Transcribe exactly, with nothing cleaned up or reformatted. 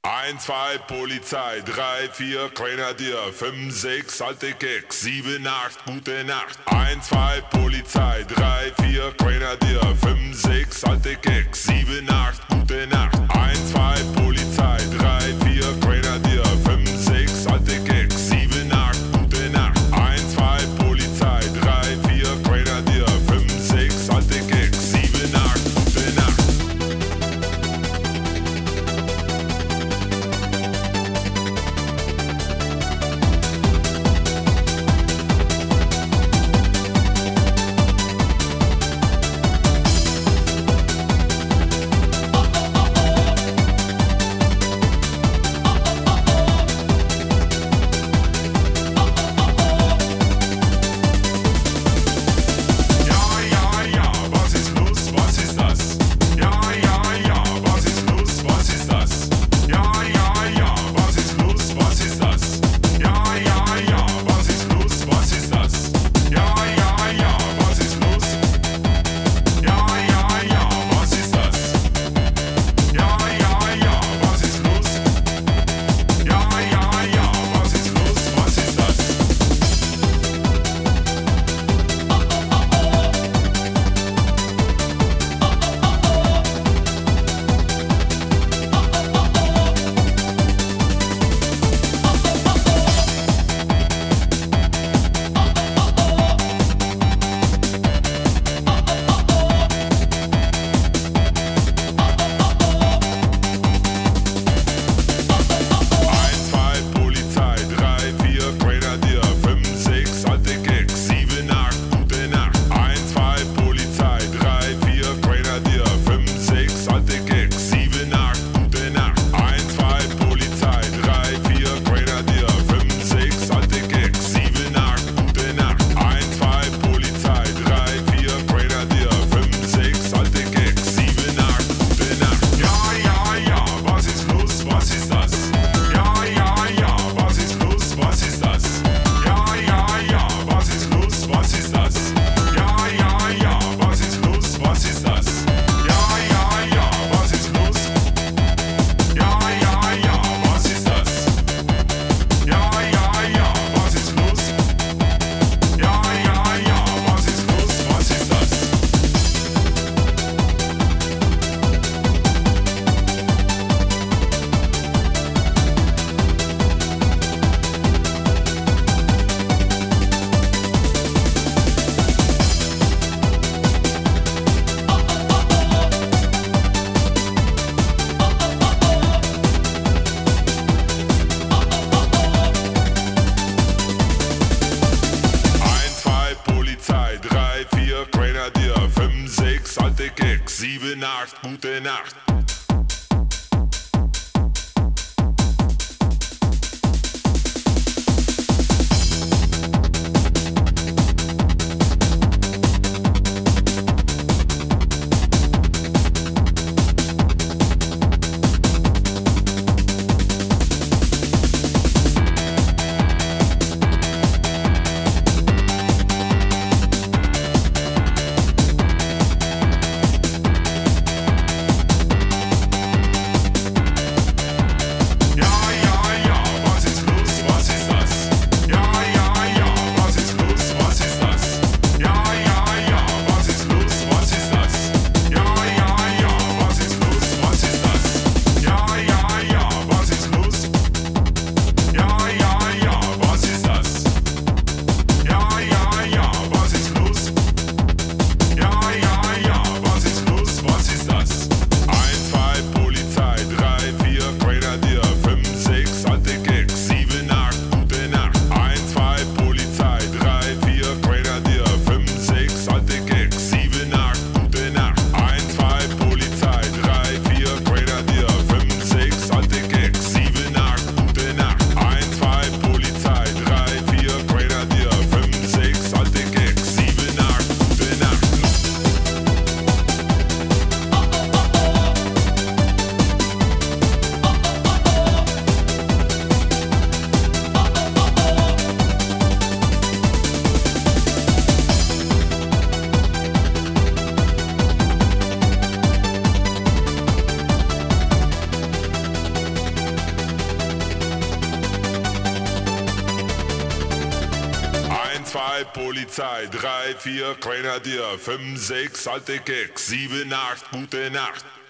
eins, zwei, Polizei, drei, vier, Grenadier, fünf, sechs, alte Keks, sieben, acht, gute Nacht. eins, zwei, Polizei, drei, vier, Grenadier, fünf, sechs, alte Keks, sieben, acht, gute Nacht. eins, zwei, Polizei, drei, vier, Grenadier, fünf, sechs, alte Keks, sieben, acht, gute Nacht. eins, zwei, Polizei, drei, vier, Grenadier, fünf, sechs, alte Keks, sieben, acht, gute Nacht. Alte Keks, sieben, acht, gute Nacht. zwei Polizei, drei, vier Grenadier, fünf, sechs alte Keks, sieben, acht gute Nacht.